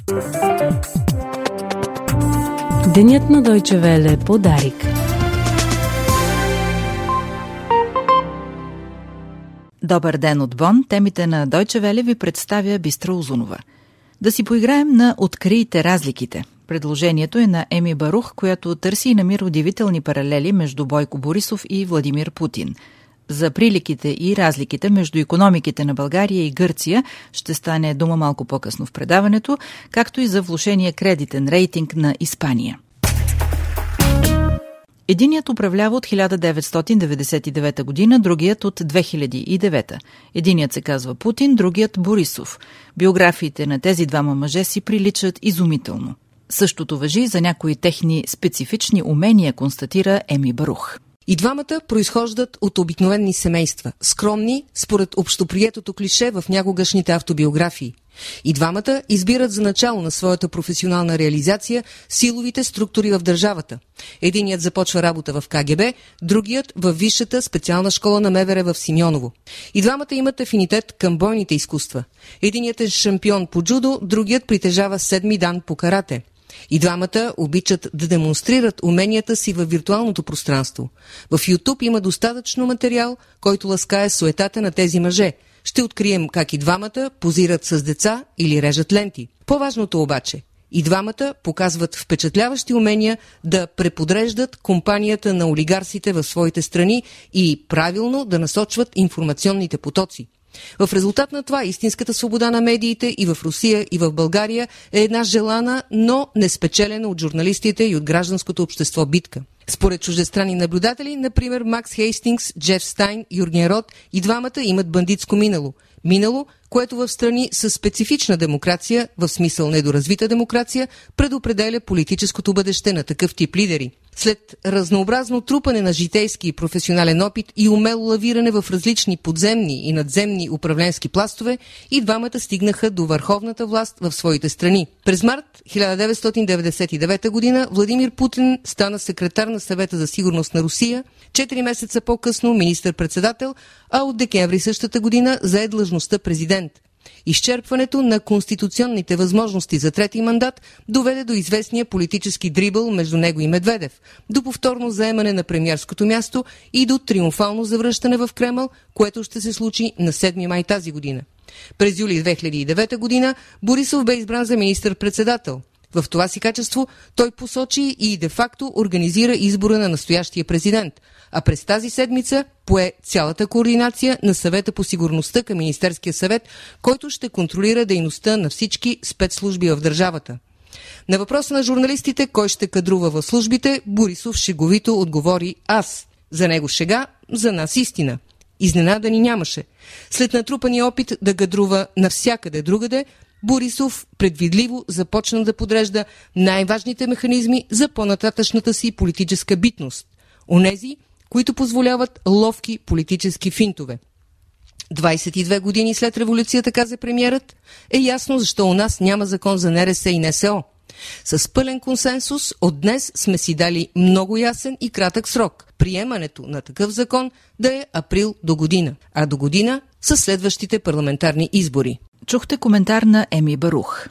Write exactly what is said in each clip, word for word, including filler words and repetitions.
Денят на Deutsche Welle по Дарик. Добър ден от Бон. Темите на Deutsche Welle ви представя Бистра Узунова. Да си поиграем на «Открийте разликите». Предложението е на Еми Барух, която търси и намира удивителни паралели между Бойко Борисов и Владимир Путин. За приликите и разликите между икономиките на България и Гърция ще стане дума малко по-късно в предаването, както и за влошения кредитен рейтинг на Испания. Единият управлява от хиляда деветстотин деветдесет и девета година, другият от две хиляди и девета. Единият се казва Путин, другият Борисов. Биографиите на тези двама мъже си приличат изумително. Същото важи за някои техни специфични умения, констатира Еми Барух. И двамата произхождат от обикновени семейства, скромни според общоприетото клише в някогашните автобиографии. И двамата избират за начало на своята професионална реализация силовите структури в държавата. Единият започва работа в Ка Ге Бе, другият в висшата специална школа на Ме Ве Ре в Симеоново. И двамата имат афинитет към бойните изкуства. Единият е шампион по джудо, другият притежава седми дан по карате. И двамата обичат да демонстрират уменията си във виртуалното пространство. В Ютуб има достатъчно материал, който ласкае суетата на тези мъже. Ще открием как и двамата позират с деца или режат ленти. По-важното обаче, и двамата показват впечатляващи умения да преподреждат компанията на олигарсите в своите страни и правилно да насочват информационните потоци. В резултат на това истинската свобода на медиите и в Русия, и в България е една желана, но неспечелена от журналистите и от гражданското общество битка. Според чуждестранни наблюдатели, например Макс Хейстингс, Джеф Стайн, Юрген Рот, и двамата имат бандитско минало. Минало, което в страни с специфична демокрация, в смисъл недоразвита демокрация, предопределя политическото бъдеще на такъв тип лидери. След разнообразно трупане на житейски и професионален опит и умело лавиране в различни подземни и надземни управленски пластове, и двамата стигнаха до върховната власт в своите страни. През март хиляда деветстотин деветдесет и девета година Владимир Путин стана секретар на Съвета за сигурност на Русия, четири месеца по-късно министър-председател, а от декември същата година зае длъжността президент. Изчерпването на конституционните възможности за трети мандат доведе до известния политически дрибъл между него и Медведев, до повторно заемане на премиерското място и до триумфално завръщане в Кремъл, което ще се случи на седми май тази година. През юли две хиляди и девета година Борисов бе избран за министър-председател. В това си качество той посочи и де-факто организира избора на настоящия президент, а през тази седмица пое цялата координация на Съвета по сигурността към Министерския съвет, който ще контролира дейността на всички спецслужби в държавата. На въпроса на журналистите кой ще кадрува в службите, Борисов шеговито отговори аз. За него шега, за нас истина. Изненада ни нямаше. След натрупания опит да кадрува навсякъде другаде, Борисов предвидливо започна да подрежда най-важните механизми за по-нататъчната си политическа битност. Онези, които позволяват ловки политически финтове. двадесет и две години след революцията, каза премиерът, е ясно защо у нас няма закон за Ен Ер Ес и Ен Ес О. С пълен консенсус от днес сме си дали много ясен и кратък срок. Приемането на такъв закон да е април до година, а до година са следващите парламентарни избори. Чухте коментар на Еми Барух.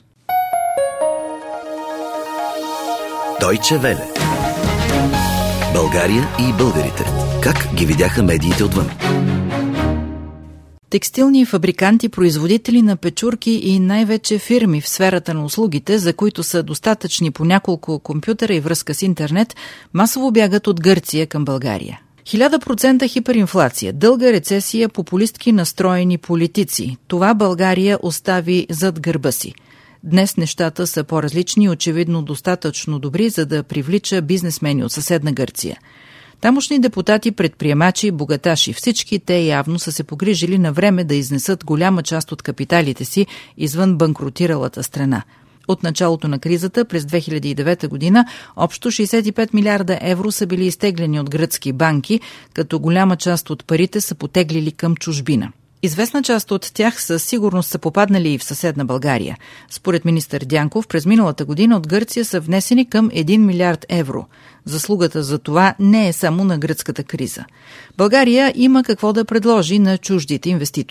Deutsche Welle. България и българите. Как ги видяха медиите отвън? Текстилни фабриканти, производители на печурки и най-вече фирми в сферата на услугите, за които са достатъчни по няколко компютъра и връзка с интернет, масово бягат от Гърция към България. Хиляда процента хиперинфлация, дълга рецесия, популистки настроени политици. Това България остави зад гърба си. Днес нещата са по-различни и очевидно достатъчно добри, за да привлича бизнесмени от съседна Гърция. Тамошни депутати, предприемачи, богаташи, всички те явно са се погрижили на време да изнесат голяма част от капиталите си извън банкротиралата страна. От началото на кризата през две хиляди и девета година общо шейсет и пет милиарда евро са били изтеглени от гръцки банки, като голяма част от парите са потеглили към чужбина. Известна част от тях със сигурност са попаднали и в съседна България. Според министър Дянков, през миналата година от Гърция са внесени към един милиард евро. Заслугата за това не е само на гръцката криза. България има какво да предложи на чуждите инвеститори.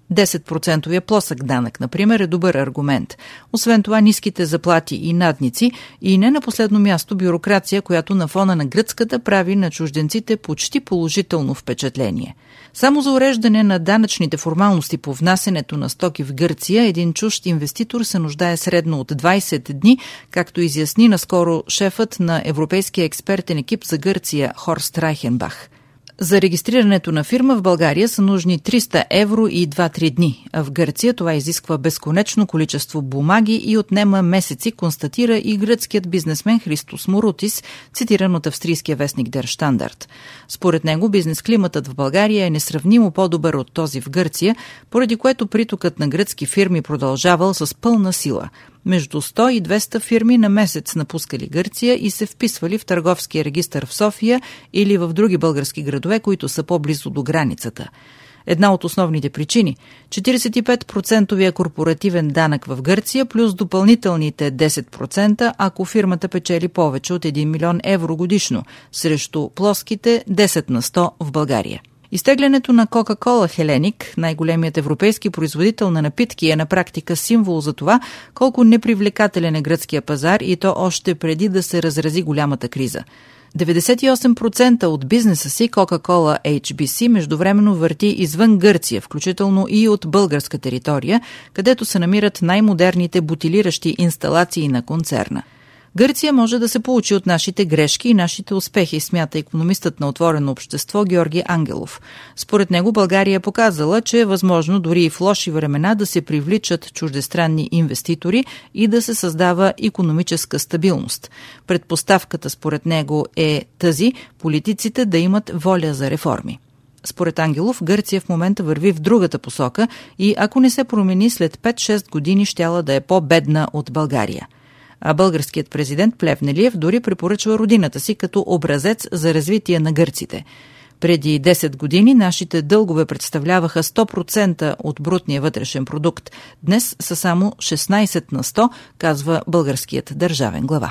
десет процента плосък данък, например, е добър аргумент. Освен това, ниските заплати и надници и не на последно място бюрокрация, която на фона на гръцката прави на чужденците почти положително впечатление. Само за уреждане на данъчните формалности по внасенето на стоки в Гърция един чужд инвеститор се нуждае средно от двайсет дни, както изясни наскоро шефът на Европейския експертен екип за Гърция Хорст Райхенбах. За регистрирането на фирма в България са нужни триста евро и два-три дни, а в Гърция това изисква безконечно количество бумаги и отнема месеци, констатира и гръцкият бизнесмен Христос Морутис, цитиран от австрийския вестник Der Standard. Според него бизнес-климатът в България е несравнимо по-добър от този в Гърция, поради което притокът на гръцки фирми продължавал с пълна сила. Между сто и двеста фирми на месец напускали Гърция и се вписвали в търговския регистър в София или в други български градове, които са по-близо до границата. Една от основните причини – четирийсет и пет процента корпоративен данък в Гърция плюс допълнителните десет процента, ако фирмата печели повече от един милион евро годишно, срещу плоските десет на сто в България. Изтеглянето на Кока-Кола Хеленик, най-големият европейски производител на напитки, е на практика символ за това колко непривлекателен е гръцкия пазар и то още преди да се разрази голямата криза. деветдесет и осем процента от бизнеса си Coca-Cola Ейч Би Си междувременно върти извън Гърция, включително и от българска територия, където се намират най-модерните бутилиращи инсталации на концерна. Гърция може да се получи от нашите грешки и нашите успехи, смята икономистът на Отворено общество Георги Ангелов. Според него България е показала, че е възможно дори и в лоши времена да се привличат чуждестранни инвеститори и да се създава икономическа стабилност. Предпоставката според него е тази политиците да имат воля за реформи. Според Ангелов, Гърция в момента върви в другата посока и ако не се промени, след пет-шест години щяла да е по-бедна от България. А българският президент Плевнелиев дори препоръчва родината си като образец за развитие на гърците. Преди десет години нашите дългове представляваха сто процента от брутния вътрешен продукт. Днес са само шестнайсет на сто, казва българският държавен глава.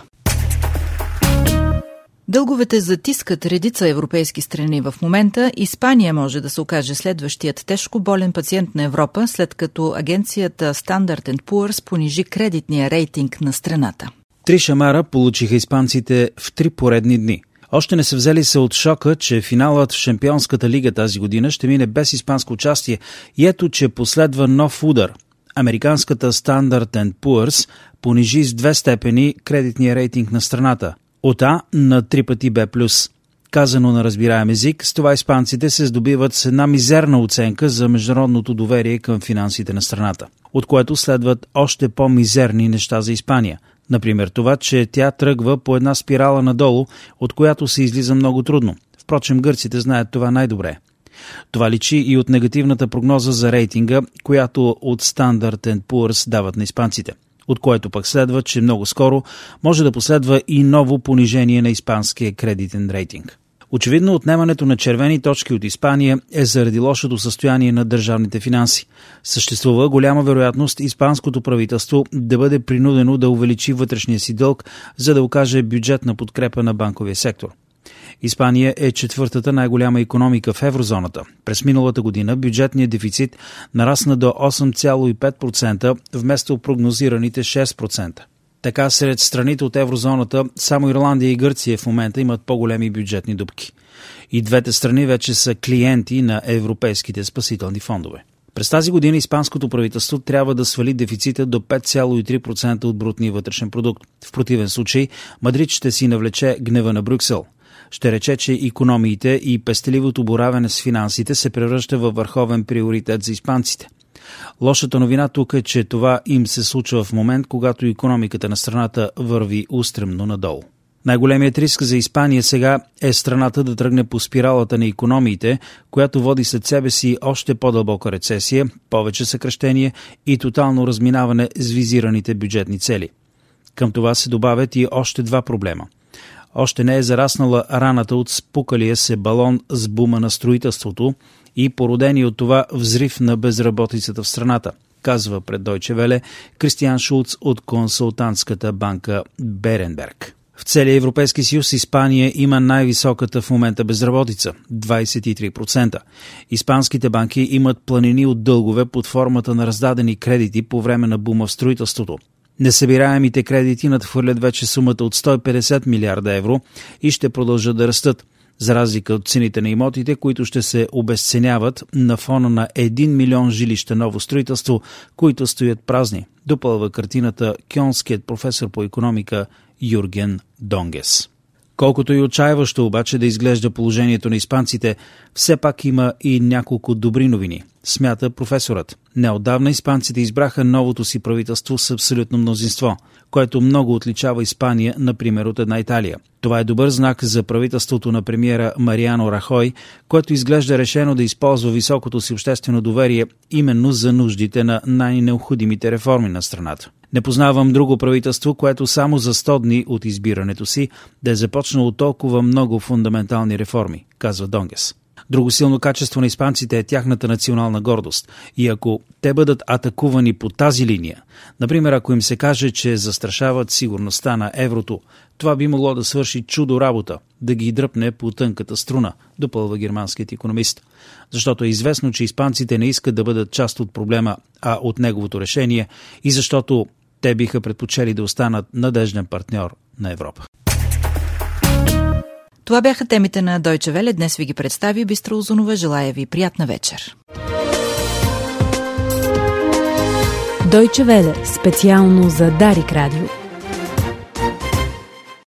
Дълговете затискат редица европейски страни в момента. Испания може да се окаже следващият тежко болен пациент на Европа, след като агенцията Standard енд Poor's понижи кредитния рейтинг на страната. Три шамара получиха испанците в три поредни дни. Още не са взели се от шока, че финалът в Шампионската лига тази година ще мине без испанско участие и ето, че последва нов удар. Американската Standard енд Poor's понижи с две степени кредитния рейтинг на страната. От А на три пъти Б плюс. Казано на разбираем език, с това испанците се здобиват с една мизерна оценка за международното доверие към финансите на страната, от което следват още по-мизерни неща за Испания. Например това, че тя тръгва по една спирала надолу, от която се излиза много трудно. Впрочем, гърците знаят това най-добре. Това личи и от негативната прогноза за рейтинга, която от Standard енд Poor's дават на испанците, от което пък следва, че много скоро може да последва и ново понижение на испанския кредитен рейтинг. Очевидно, отнемането на червени точки от Испания е заради лошото състояние на държавните финанси. Съществува голяма вероятност испанското правителство да бъде принудено да увеличи вътрешния си дълг, за да окаже бюджетна подкрепа на банковия сектор. Испания е четвъртата най-голяма икономика в еврозоната. През миналата година бюджетният дефицит нарасна до осем цяло и пет процента вместо прогнозираните шест процента. Така сред страните от еврозоната само Ирландия и Гърция в момента имат по-големи бюджетни дупки. И двете страни вече са клиенти на европейските спасителни фондове. През тази година испанското правителство трябва да свали дефицита до пет цяло и три процента от брутния вътрешен продукт. В противен случай Мадрид ще си навлече гнева на Брюксел. Ще рече, че икономиите и пестеливото боравене с финансите се превръща във върховен приоритет за испанците. Лошата новина тук е, че това им се случва в момент, когато икономиката на страната върви устремно надолу. Най-големият риск за Испания сега е страната да тръгне по спиралата на икономиите, която води след себе си още по-дълбока рецесия, повече съкращение и тотално разминаване с визираните бюджетни цели. Към това се добавят и още два проблема. Още не е зараснала раната от спукалия се балон с бума на строителството и породени от това взрив на безработицата в страната, казва пред Deutsche Welle Кристиан Шулц от консултантската банка Беренберг. В целия Европейски съюз Испания има най-високата в момента безработица – двадесет и три процента. Испанските банки имат планини от дългове под формата на раздадени кредити по време на бума в строителството. Несъбираемите кредити надхвърлят вече сумата от сто и петдесет милиарда евро и ще продължат да растат, за разлика от цените на имотите, които ще се обезценяват на фона на един милион жилища ново строителство, които стоят празни. Допълва картината кьонският професор по икономика Юрген Донгес. Колкото и отчаиващо обаче да изглежда положението на испанците, все пак има и няколко добри новини, смята професорът. Неотдавна испанците избраха новото си правителство с абсолютно мнозинство, което много отличава Испания, например, от една Италия. Това е добър знак за правителството на премиера Мариано Рахой, което изглежда решено да използва високото си обществено доверие именно за нуждите на най-необходимите реформи на страната. Не познавам друго правителство, което само за сто дни от избирането си да е започнало толкова много фундаментални реформи, казва Донгес. Друго силно качество на испанците е тяхната национална гордост. И ако те бъдат атакувани по тази линия, например, ако им се каже, че застрашават сигурността на еврото, това би могло да свърши чудо работа, да ги дръпне по тънката струна, допълва германският икономист. Защото е известно, че испанците не искат да бъдат част от проблема, а от неговото решение, и защото те биха предпочели да останат надежден партньор на Европа. Това бяха темите на Deutsche Welle. Днес ви ги представи Бистра Озунова. Желая ви приятна вечер. Deutsche Welle, специално за Дарик Радио.